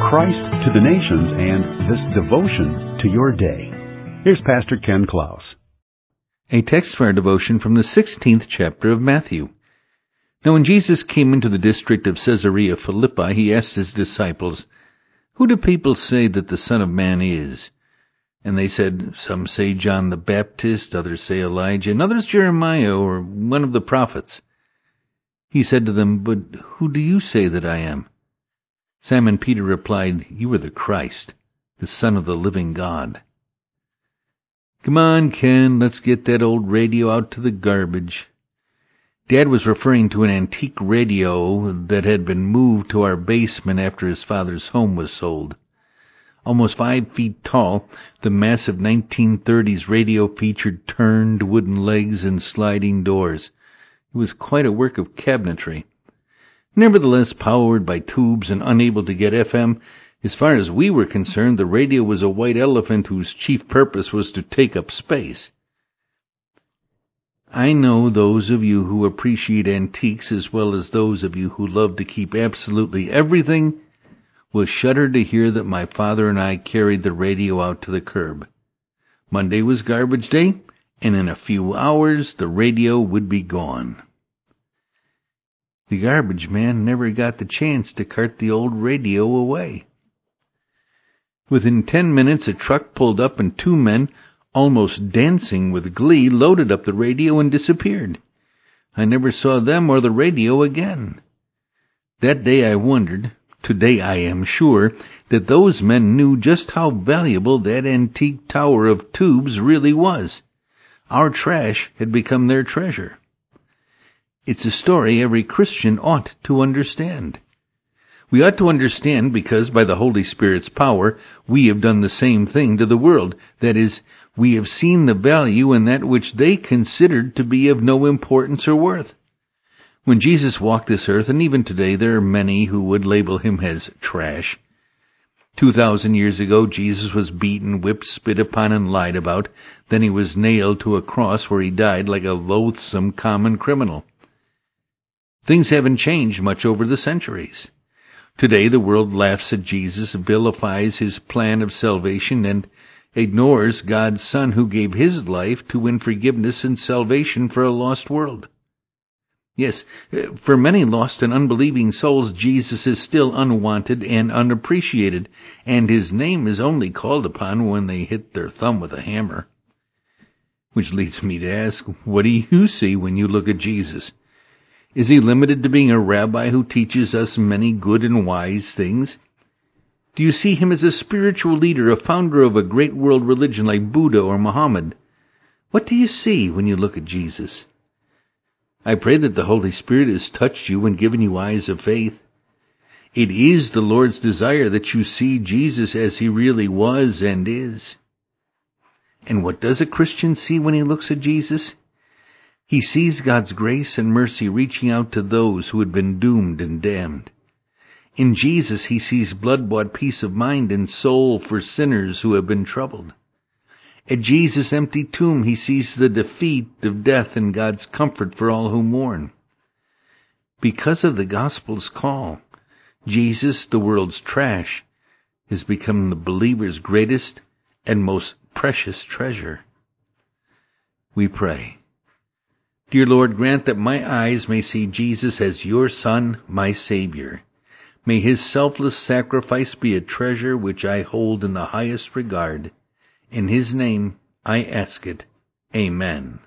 Christ to the nations and this devotion to your day. Here's Pastor Ken Klaus. A text for our devotion from the 16th chapter of Matthew. Now when Jesus came into the district of Caesarea Philippi, he asked his disciples, "Who do people say that the Son of Man is?" And they said, "Some say John the Baptist, others say Elijah, and others Jeremiah or one of the prophets." He said to them, "But who do you say that I am?" Simon Peter replied, "You are the Christ, the Son of the living God." "Come on, Ken, let's get that old radio out to the garbage." Dad was referring to an antique radio that had been moved to our basement after his father's home was sold. Almost 5 feet tall, the massive 1930s radio featured turned wooden legs and sliding doors. It was quite a work of cabinetry. Nevertheless, powered by tubes and unable to get FM, as far as we were concerned, the radio was a white elephant whose chief purpose was to take up space. I know those of you who appreciate antiques as well as those of you who love to keep absolutely everything will shudder to hear that my father and I carried the radio out to the curb. Monday was garbage day, and in a few hours the radio would be gone. The garbage man never got the chance to cart the old radio away. Within 10 minutes a truck pulled up and 2 men, almost dancing with glee, loaded up the radio and disappeared. I never saw them or the radio again. That day I wondered, today I am sure, that those men knew just how valuable that antique tower of tubes really was. Our trash had become their treasure. It's a story every Christian ought to understand. We ought to understand because, by the Holy Spirit's power, we have done the same thing to the world. That is, we have seen the value in that which they considered to be of no importance or worth. When Jesus walked this earth, and even today, there are many who would label him as trash. 2,000 years ago, Jesus was beaten, whipped, spit upon, and lied about. Then he was nailed to a cross where he died like a loathsome common criminal. Things haven't changed much over the centuries. Today the world laughs at Jesus, vilifies his plan of salvation, and ignores God's Son who gave his life to win forgiveness and salvation for a lost world. Yes, for many lost and unbelieving souls, Jesus is still unwanted and unappreciated, and his name is only called upon when they hit their thumb with a hammer. Which leads me to ask, what do you see when you look at Jesus? Is he limited to being a rabbi who teaches us many good and wise things? Do you see him as a spiritual leader, a founder of a great world religion like Buddha or Muhammad? What do you see when you look at Jesus? I pray that the Holy Spirit has touched you and given you eyes of faith. It is the Lord's desire that you see Jesus as he really was and is. And what does a Christian see when he looks at Jesus? He sees God's grace and mercy reaching out to those who had been doomed and damned. In Jesus, he sees blood-bought peace of mind and soul for sinners who have been troubled. At Jesus' empty tomb, he sees the defeat of death and God's comfort for all who mourn. Because of the gospel's call, Jesus, the world's trash, has become the believer's greatest and most precious treasure. We pray. Dear Lord, grant that my eyes may see Jesus as your Son, my Savior. May his selfless sacrifice be a treasure which I hold in the highest regard. In his name I ask it. Amen.